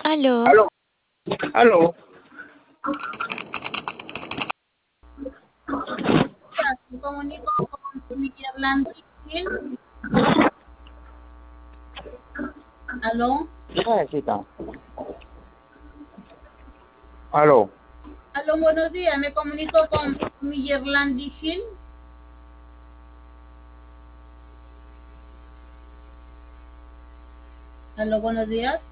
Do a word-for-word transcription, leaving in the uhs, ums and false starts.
Aló. Aló, aló. Me comunico con Miguel Landín. ¿Aló? ¿Qué necesita? Aló. Aló, buenos días. Me comunico con Miguel Landín. Aló, buenos días.